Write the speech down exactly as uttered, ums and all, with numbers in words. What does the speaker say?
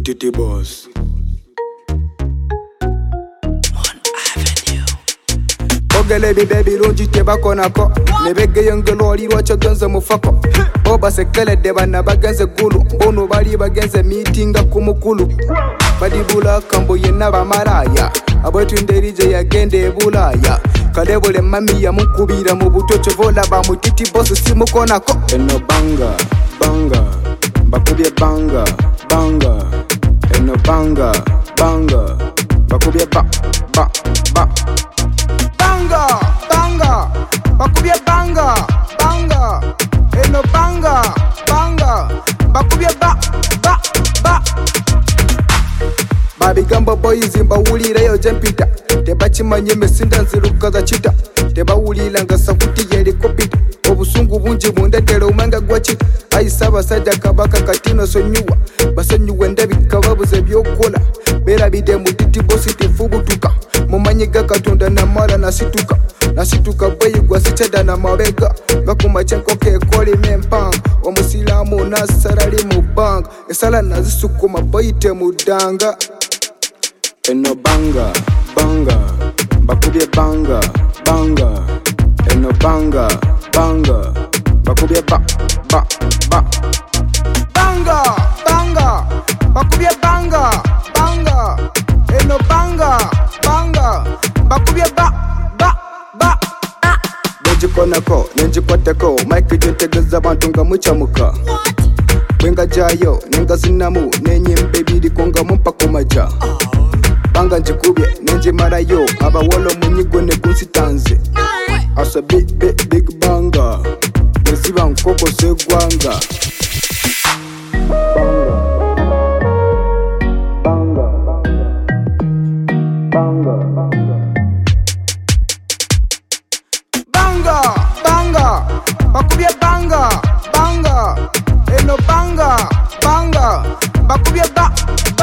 Titi Boss. Ogele bi baby lungi tebakonako nebegeye ngeloli lwacho genze mufako oba sekele de bana bagenze gulu ono bali bagenze meetinga kumukulu badibula kambo yenna bamaraya abwetunderije yagende ebulaya kalebole mami ya mukubira mu butocho vola ba mu Titi Boss simukonako eno banga banga bakubye banga banga eno banga banga bakubye ba ba ba banga banga bakubye banga banga eno banga banga bakubye ba ba ba babi gamba boys mbawulira yo jempita tebachimanye mesinda nziruka za chita tebawulira nga sakuti yeli kopita obusungu bungi bundetera omanga gwachita ayisaba sajja kabaka katino sonyuwa basonyuwe ndabika babuze byokola berabide mu Titi Boss tifubutuka mumanyiga katonda namala nasituka nasituka bweyigwa sichada na mabega gakumachenko kekoli mempanga omusilamu nasarali mu banga esala nazisukuma boyite mudanga eno banga banga bakubye banga banga eno banga banga bakubye ba ba ba banga banga bakubye banga banga eno banga banga bakubye ba ba ba Bejikonako nenjikwateko Mike jentegeza abantu nga muchamuka Bwenga jayo nenga zinamu nenyembe biri konga mumpa kumaja banga njikubye nenjimarayo abawolo munyigo nekunsitanze asa big big big banga nesiba nkoko segwanga banga banga banga banga bakubye banga banga eno banga banga bakubye ba